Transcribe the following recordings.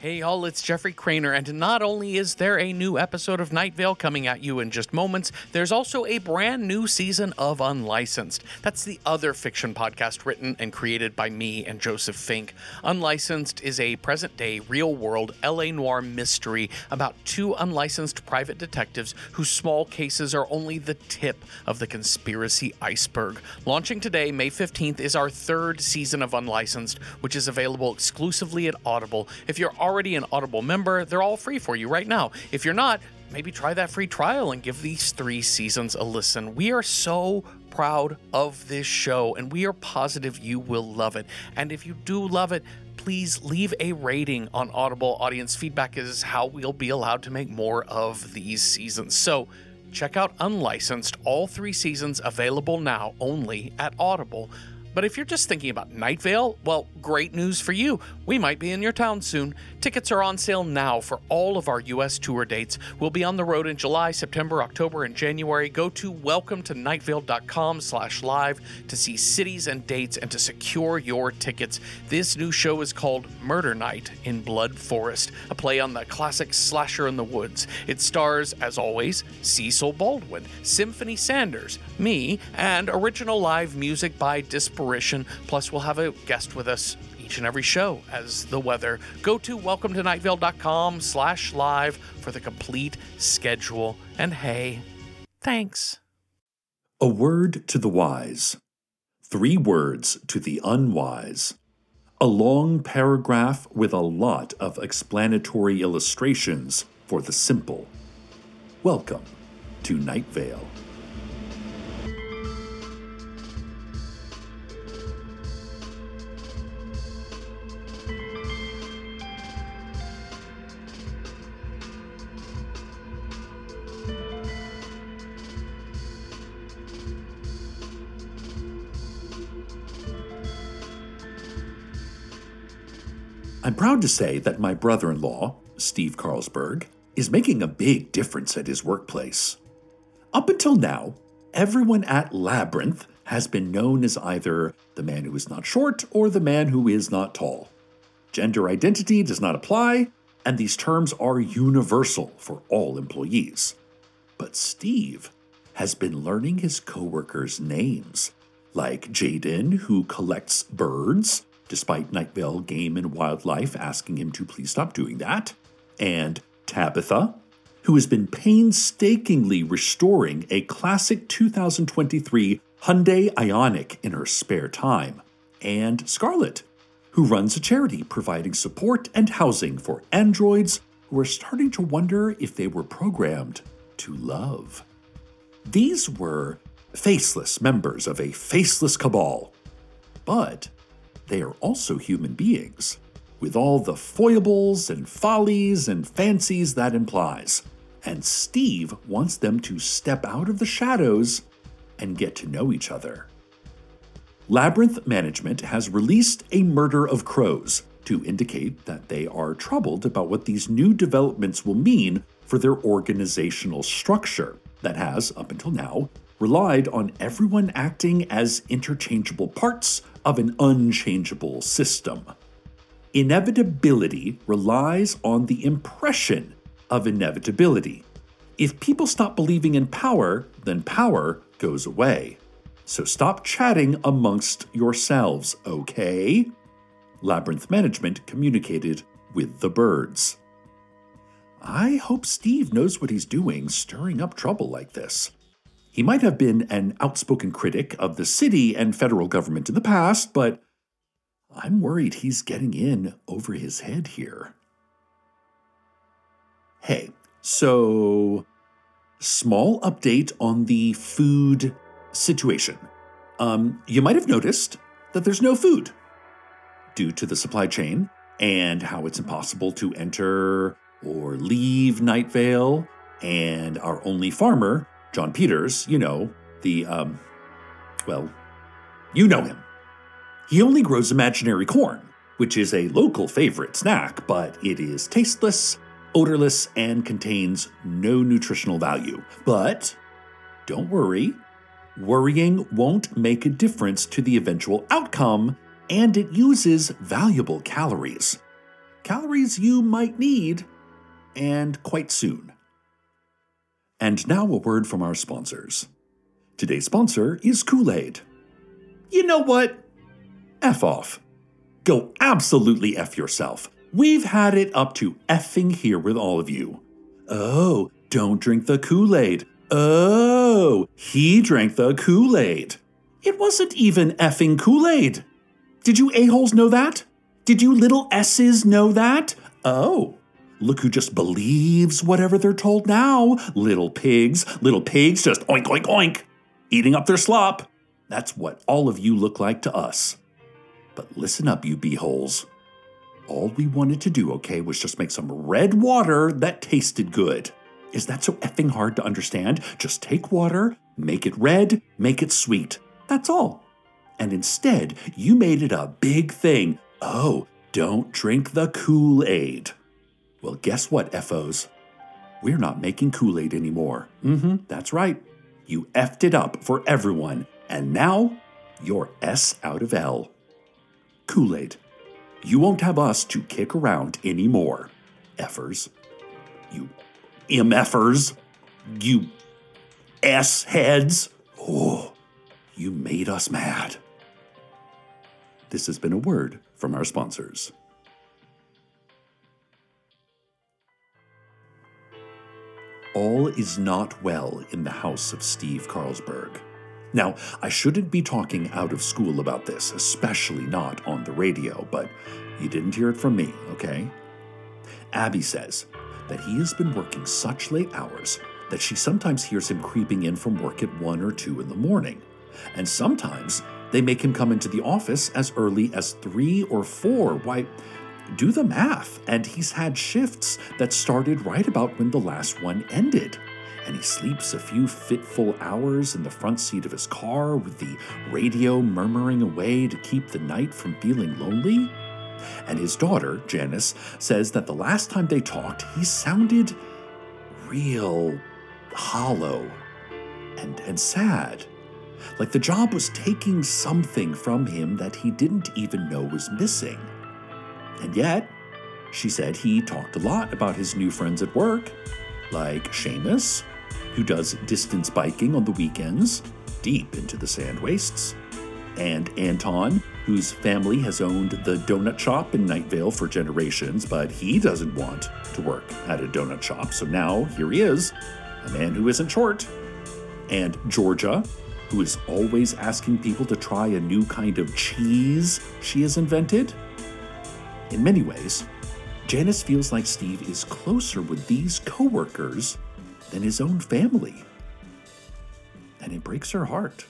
Hey y'all, it's Jeffrey Craner, and not only is there a new episode of Night Vale coming at you in just moments, there's also a brand new season of Unlicensed. That's the other fiction podcast written and created by me and Joseph Fink. Unlicensed is a present-day, real-world LA noir mystery about two unlicensed private detectives whose small cases are only the tip of the conspiracy iceberg. Launching today, May 15th, is our third season of Unlicensed, which is available exclusively at Audible. If you're already an Audible member, they're all free for you right now. If you're not, maybe try that free trial and give these 3 seasons a listen. We are so proud of this show, and we are positive you will love it. And if you do love it, please leave a rating on Audible. Audience feedback is how we'll be allowed to make more of these seasons. So check out Unlicensed, all 3 seasons available now only at Audible. But if you're just thinking about Night Vale, well, great news for you. We might be in your town soon. Tickets are on sale now for all of our U.S. tour dates. We'll be on the road in July, September, October, and January. Go to welcometonightvale.com/live to see cities and dates and to secure your tickets. This new show is called Murder Night in Blood Forest, a play on the classic Slasher in the Woods. It stars, as always, Cecil Baldwin, Symphony Sanders, me, and original live music by Disparition. Plus, we'll have a guest with us each and every show as the weather. Go to welcometonightvale.com/live for the complete schedule. And hey, thanks. A word to the wise, 3 words to the unwise. A long paragraph with a lot of explanatory illustrations for the simple. Welcome to Night Vale. I'm proud to say that my brother-in-law, Steve Carlsberg, is making a big difference at his workplace. Up until now, everyone at Labyrinth has been known as either the man who is not short or the man who is not tall. Gender identity does not apply, and these terms are universal for all employees. But Steve has been learning his coworkers' names, like Jaden, who collects birds, despite Night Vale Game and Wildlife asking him to please stop doing that, and Tabitha, who has been painstakingly restoring a classic 2023 Hyundai Ioniq in her spare time, and Scarlett, who runs a charity providing support and housing for androids who are starting to wonder if they were programmed to love. These were faceless members of a faceless cabal, but they are also human beings, with all the foibles and follies and fancies that implies. And Steve wants them to step out of the shadows and get to know each other. Labyrinth Management has released a murder of crows to indicate that they are troubled about what these new developments will mean for their organizational structure that has, up until now, relied on everyone acting as interchangeable parts of an unchangeable system. Inevitability relies on the impression of inevitability. If people stop believing in power, then power goes away. So stop chatting amongst yourselves, okay? Labyrinth Management communicated with the birds. I hope Steve knows what he's doing stirring up trouble like this. He might have been an outspoken critic of the city and federal government in the past, but I'm worried he's getting in over his head here. Hey, so small update on the food situation. You might have noticed that there's no food due to the supply chain and how it's impossible to enter or leave Night Vale, and our only farmer, John Peters, you know him. He only grows imaginary corn, which is a local favorite snack, but it is tasteless, odorless, and contains no nutritional value. But don't worry, worrying won't make a difference to the eventual outcome, and it uses valuable calories. calories you might need, and quite soon. And now a word from our sponsors. Today's sponsor is Kool-Aid. You know what? F off. Go absolutely F yourself. We've had it up to effing here with all of you. Oh, don't drink the Kool-Aid. Oh, he drank the Kool-Aid. It wasn't even effing Kool-Aid. Did you a-holes know that? Did you little S's know that? Oh, look who just believes whatever they're told now. Little pigs just oink, oink, oink, eating up their slop. That's what all of you look like to us. But listen up, you b-holes. All we wanted to do, okay, was just make some red water that tasted good. Is that so effing hard to understand? Just take water, make it red, make it sweet. That's all. And instead, you made it a big thing. Oh, don't drink the Kool-Aid. Well, guess what, FOs? We're not making Kool-Aid anymore. That's right. You effed it up for everyone. And now, you're S out of L. Kool-Aid. You won't have us to kick around anymore. Effers. You MFers. You S-heads. Oh, you made us mad. This has been a word from our sponsors. All is not well in the house of Steve Carlsberg. Now, I shouldn't be talking out of school about this, especially not on the radio, but you didn't hear it from me, okay? Abby says that he has been working such late hours that she sometimes hears him creeping in from work at 1 or 2 in the morning. And sometimes they make him come into the office as early as 3 or 4. Why, do the math. And he's had shifts that started right about when the last one ended. And he sleeps a few fitful hours in the front seat of his car with the radio murmuring away to keep the night from feeling lonely. And his daughter, Janice, says that the last time they talked, he sounded real hollow and sad. Like the job was taking something from him that he didn't even know was missing. And yet, she said he talked a lot about his new friends at work, like Seamus, who does distance biking on the weekends, deep into the sand wastes, and Anton, whose family has owned the donut shop in Night Vale for generations, but he doesn't want to work at a donut shop, so now here he is, a man who isn't short. And Georgia, who is always asking people to try a new kind of cheese she has invented. In many ways, Janice feels like Steve is closer with these coworkers than his own family. And it breaks her heart.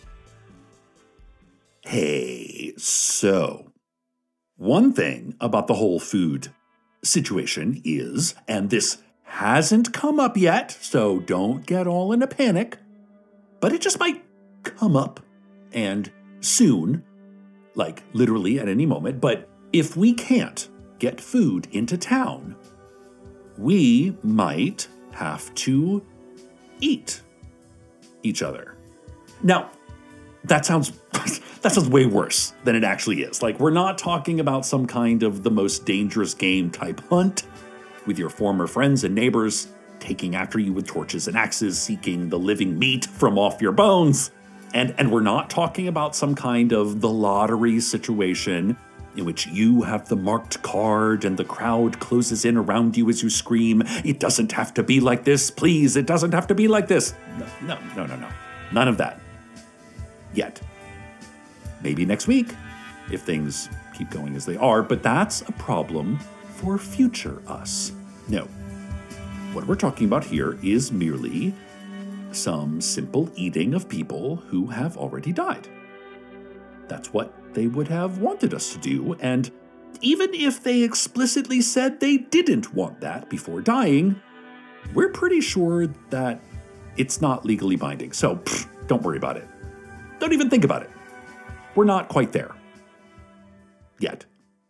Hey, so one thing about the whole food situation is, and this hasn't come up yet, so don't get all in a panic, but it just might come up, and soon, like literally at any moment, but if we can't get food into town, we might have to eat each other. Now, that sounds way worse than it actually is. Like, we're not talking about some kind of the most dangerous game type hunt with your former friends and neighbors taking after you with torches and axes, seeking the living meat from off your bones. And we're not talking about some kind of the lottery situation in which you have the marked card and the crowd closes in around you as you scream, "It doesn't have to be like this, please, it doesn't have to be like this." No. None of that. Yet. Maybe next week, if things keep going as they are, but that's a problem for future us. No. What we're talking about here is merely some simple eating of people who have already died. That's what they would have wanted us to do, and even if they explicitly said they didn't want that before dying, we're pretty sure that it's not legally binding, so don't worry about it. Don't even think about it. We're not quite there. Yet.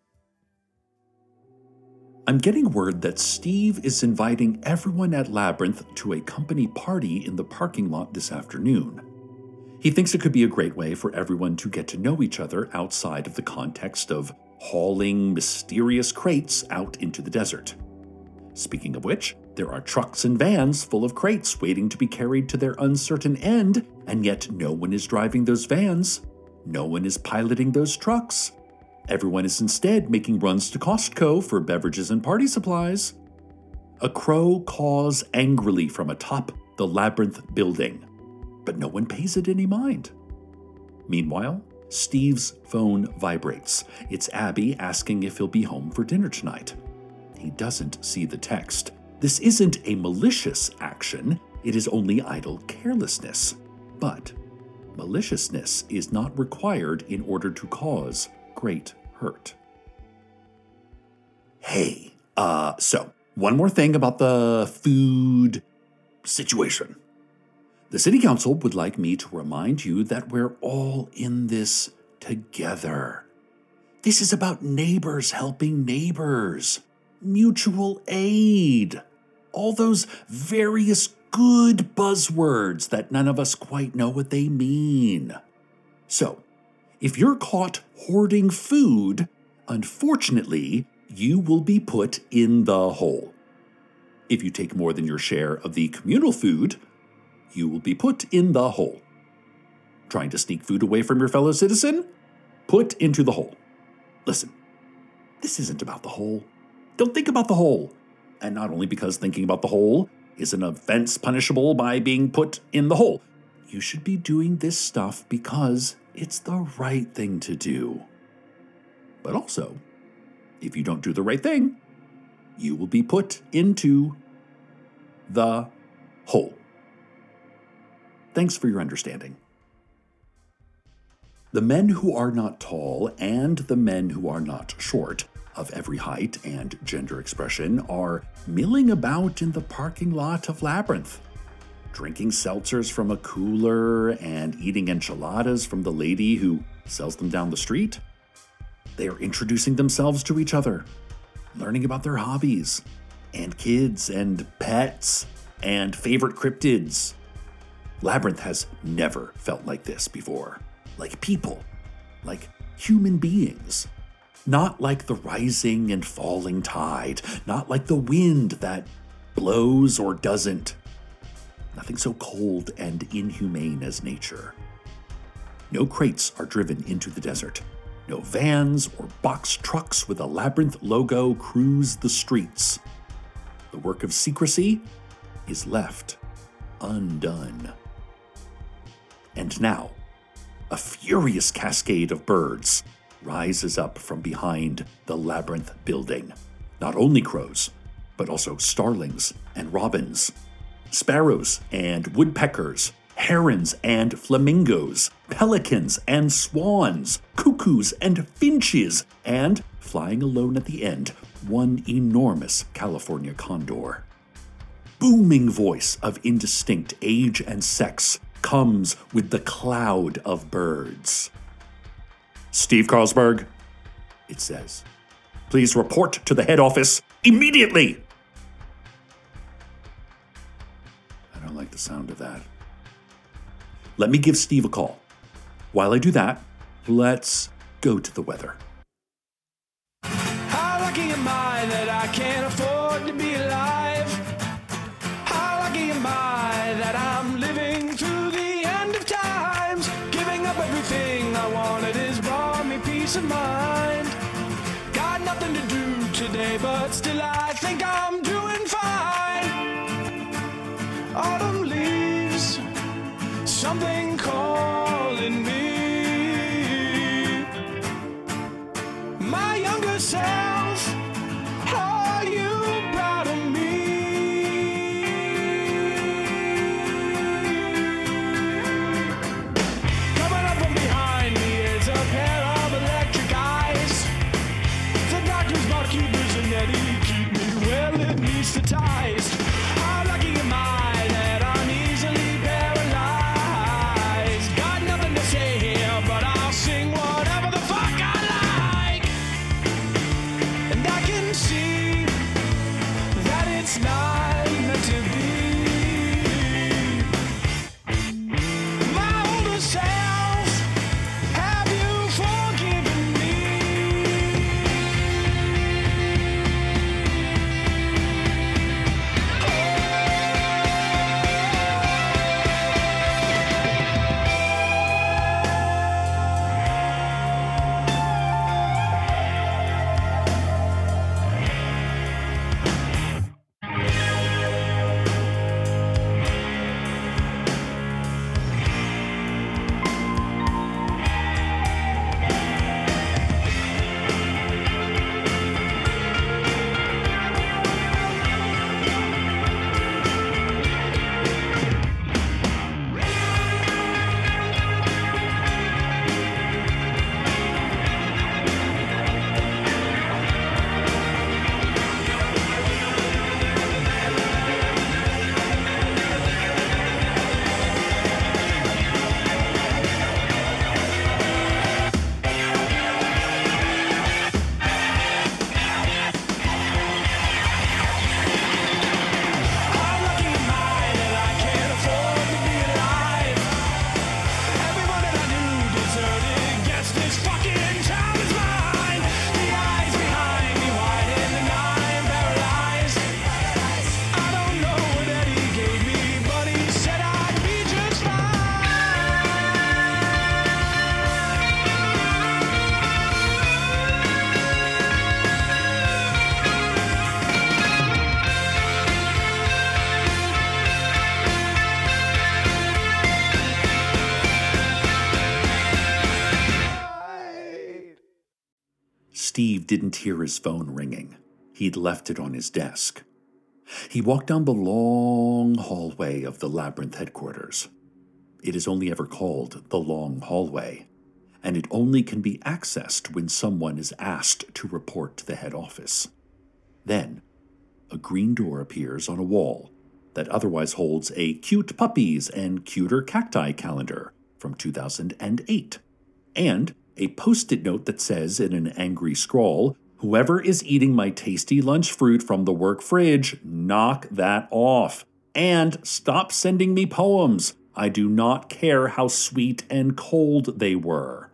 I'm getting word that Steve is inviting everyone at Labyrinth to a company party in the parking lot this afternoon. He thinks it could be a great way for everyone to get to know each other outside of the context of hauling mysterious crates out into the desert. Speaking of which, there are trucks and vans full of crates waiting to be carried to their uncertain end, and yet no one is driving those vans. No one is piloting those trucks. Everyone is instead making runs to Costco for beverages and party supplies. A crow caws angrily from atop the Labyrinth building, but no one pays it any mind. Meanwhile, Steve's phone vibrates. It's Abby asking if he'll be home for dinner tonight. He doesn't see the text. This isn't a malicious action, it is only idle carelessness. But maliciousness is not required in order to cause great hurt. Hey, so one more thing about the food situation. The City Council would like me to remind you that we're all in this together. This is about neighbors helping neighbors, mutual aid, all those various good buzzwords that none of us quite know what they mean. So, if you're caught hoarding food, unfortunately, you will be put in the hole. If you take more than your share of the communal food, you will be put in the hole. Trying to sneak food away from your fellow citizen? Put into the hole. Listen, this isn't about the hole. Don't think about the hole. And not only because thinking about the hole is an offense punishable by being put in the hole. You should be doing this stuff because it's the right thing to do. But also, if you don't do the right thing, you will be put into the hole. Thanks for your understanding. The men who are not tall and the men who are not short, of every height and gender expression, are milling about in the parking lot of Labyrinth, drinking seltzers from a cooler and eating enchiladas from the lady who sells them down the street. They are introducing themselves to each other, learning about their hobbies, and kids, and pets, and favorite cryptids. Labyrinth has never felt like this before. Like people. Like human beings. Not like the rising and falling tide. Not like the wind that blows or doesn't. Nothing so cold and inhumane as nature. No crates are driven into the desert. No vans or box trucks with a Labyrinth logo cruise the streets. The work of secrecy is left undone. And now, a furious cascade of birds rises up from behind the Labyrinth building. Not only crows, but also starlings and robins, sparrows and woodpeckers, herons and flamingos, pelicans and swans, cuckoos and finches, and, flying alone at the end, one enormous California condor. Booming voice of indistinct age and sex comes with the cloud of birds. Steve Carlsberg, it says, please report to the head office immediately. I don't like the sound of that. Let me give Steve a call. While I do that, let's go to the weather. How lucky am I that I can't afford to be alive? How lucky am I that I'm living through the end of times? Giving up everything I wanted has brought me peace of mind. Got nothing to do today, but still I think I'm doing fine. Autumn leaves, something calling me. My younger self, are you proud of me? Coming up from behind me is a pair of electric eyes. The doctor's barkeepers and Eddie keep me well anesthetized. How lucky am I that I'm easily paralyzed? Got nothing to say here, but I'll sing whatever the fuck I like. Steve didn't hear his phone ringing. He'd left it on his desk. He walked down the long hallway of the Labyrinth headquarters. It is only ever called the Long Hallway, and it only can be accessed when someone is asked to report to the head office. Then, a green door appears on a wall that otherwise holds a cute puppies and cuter cacti calendar from 2008, and a post-it note that says in an angry scrawl, "Whoever is eating my tasty lunch fruit from the work fridge, knock that off. And stop sending me poems. I do not care how sweet and cold they were."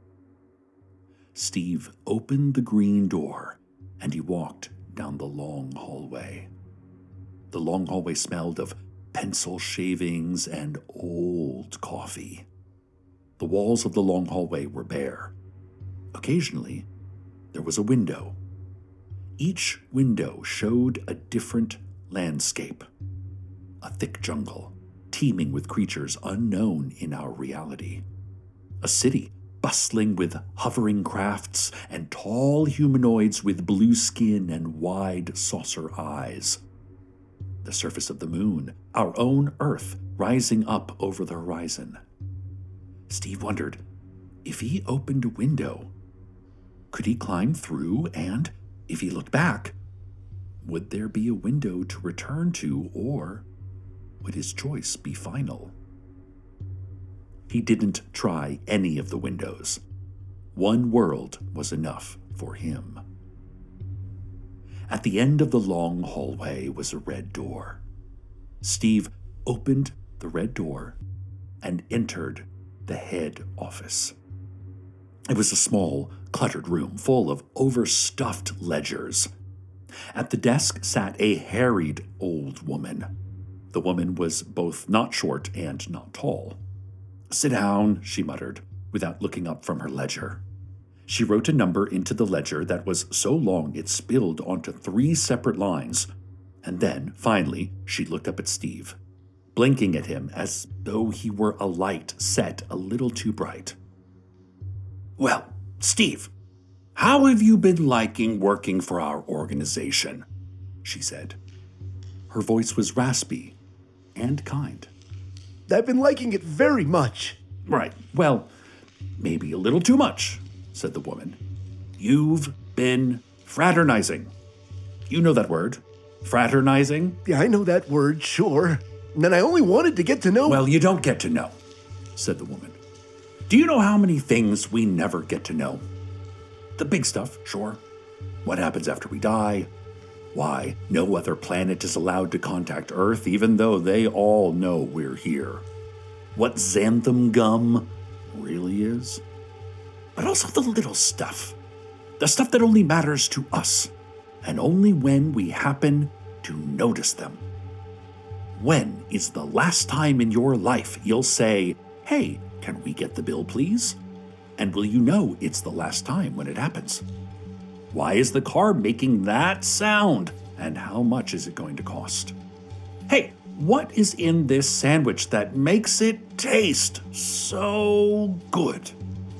Steve opened the green door, and he walked down the long hallway. The long hallway smelled of pencil shavings and old coffee. The walls of the long hallway were bare. Occasionally, there was a window. Each window showed a different landscape. A thick jungle, teeming with creatures unknown in our reality. A city bustling with hovering crafts and tall humanoids with blue skin and wide saucer eyes. The surface of the moon, our own Earth, rising up over the horizon. Steve wondered, if he opened a window, could he climb through, and if he looked back, would there be a window to return to, or would his choice be final? He didn't try any of the windows. One world was enough for him. At the end of the long hallway was a red door. Steve opened the red door and entered the head office. It was a small, cluttered room full of overstuffed ledgers. At the desk sat a harried old woman. The woman was both not short and not tall. "Sit down," she muttered, without looking up from her ledger. She wrote a number into the ledger that was so long it spilled onto 3 separate lines, and then, finally, she looked up at Steve, blinking at him as though he were a light set a little too bright. "Well, Steve, how have you been liking working for our organization?" she said. Her voice was raspy and kind. "I've been liking it very much." "Right, well, maybe a little too much," said the woman. "You've been fraternizing. You know that word, fraternizing?" "Yeah, I know that word, sure. And I only wanted to get to know..." "Well, you don't get to know," said the woman. "Do you know how many things we never get to know? The big stuff, sure. What happens after we die? Why no other planet is allowed to contact Earth, even though they all know we're here. What xanthan gum really is. But also the little stuff. The stuff that only matters to us, and only when we happen to notice them. When is the last time in your life you'll say, 'Hey, can we get the bill, please?' And will you know it's the last time when it happens? Why is the car making that sound? And how much is it going to cost? Hey, what is in this sandwich that makes it taste so good?"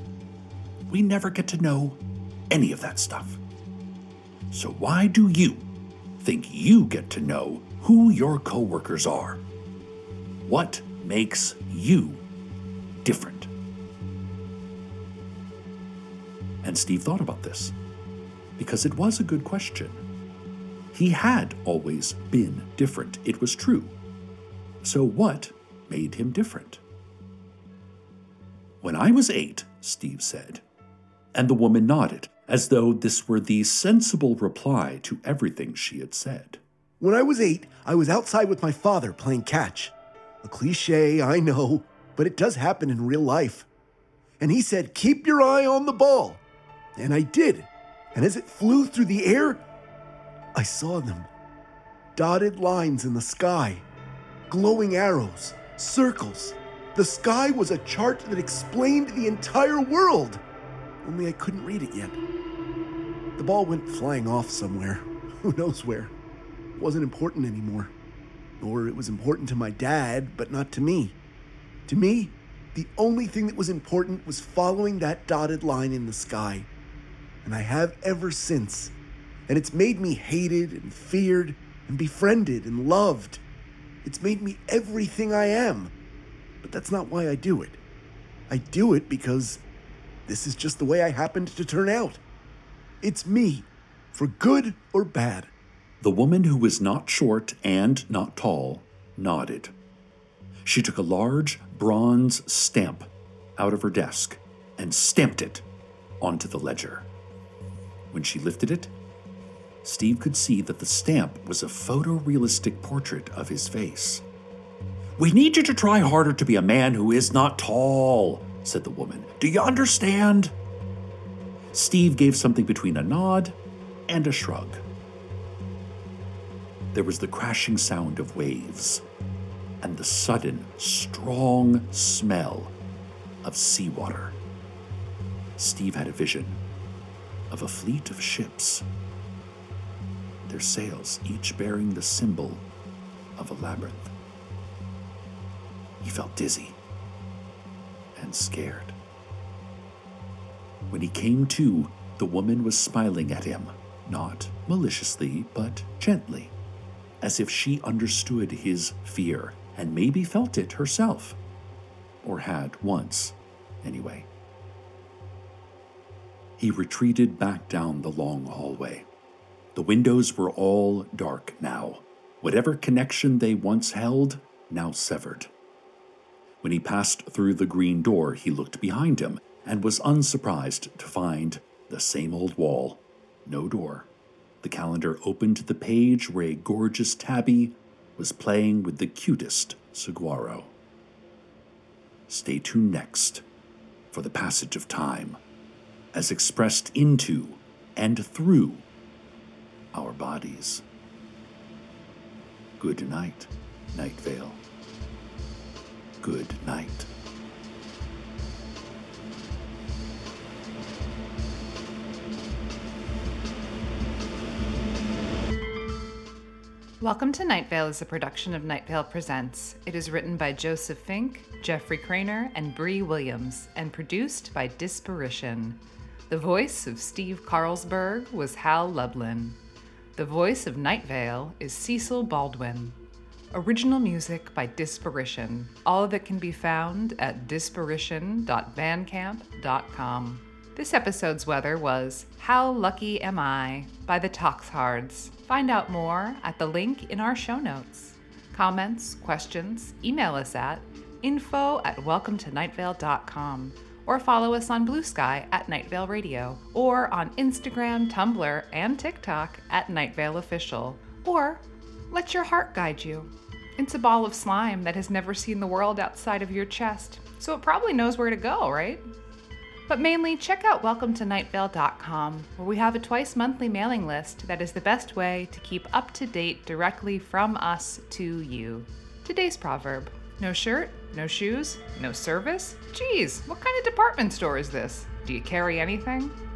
We never get to know any of that stuff. So why do you think you get to know who your coworkers are? What makes you different? And Steve thought about this, because it was a good question. He had always been different, it was true. So what made him different? "When I was 8, Steve said, and the woman nodded, as though this were the sensible reply to everything she had said. "When I was 8, I was outside with my father playing catch. A cliche, I know, but it does happen in real life. And he said, 'Keep your eye on the ball.' And I did. And as it flew through the air, I saw them. Dotted lines in the sky. Glowing arrows. Circles. The sky was a chart that explained the entire world. Only I couldn't read it yet. The ball went flying off somewhere. Who knows where. It wasn't important anymore. Or it was important to my dad, but not to me. To me, the only thing that was important was following that dotted line in the sky. and I have ever since. And it's made me hated and feared and befriended and loved. It's made me everything I am. But that's not why I do it. I do it because this is just the way I happened to turn out. It's me, for good or bad. The woman, who was not short and not tall, nodded. She took a large bronze stamp out of her desk and stamped it onto the ledger. When she lifted it, Steve could see that the stamp was a photorealistic portrait of his face. "We need you to try harder to be a man who is not tall," said the woman. "Do you understand?" Steve gave something between a nod and a shrug. There was the crashing sound of waves and the sudden, strong smell of seawater. Steve had a vision of a fleet of ships, their sails each bearing the symbol of a labyrinth. He felt dizzy and scared. When he came to, the woman was smiling at him, not maliciously, but gently, as if she understood his fear and maybe felt it herself, or had once, anyway. He retreated back down the long hallway. The windows were all dark now. Whatever connection they once held, now severed. When he passed through the green door, he looked behind him and was unsurprised to find the same old wall, no door. The calendar opened to the page where a gorgeous tabby was playing with the cutest saguaro. Stay tuned next for the passage of time, as expressed into and through our bodies. Good night, Night Vale. Good night. Welcome to Night Vale is a production of Night Vale Presents. It is written by Joseph Fink, Jeffrey Craner, and Bree Williams, and produced by Disparition. The voice of Steve Carlsberg was Hal Lublin. The voice of Night Vale is Cecil Baldwin. Original music by Disparition. All of it can be found at disparition.bandcamp.com. This episode's weather was How Lucky Am I by the Toxhards. Find out more at the link in our show notes. Comments, questions, email us at info@welcometonightvale.com or follow us on Blue Sky at Night Vale Radio or on Instagram, Tumblr, and TikTok at Night Vale Official. Or let your heart guide you. It's a ball of slime that has never seen the world outside of your chest, so it probably knows where to go, right? But mainly, check out welcometonightvale.com, where we have a twice-monthly mailing list that is the best way to keep up to date directly from us to you. Today's proverb: no shirt, no shoes, no service? Geez, what kind of department store is this? Do you carry anything?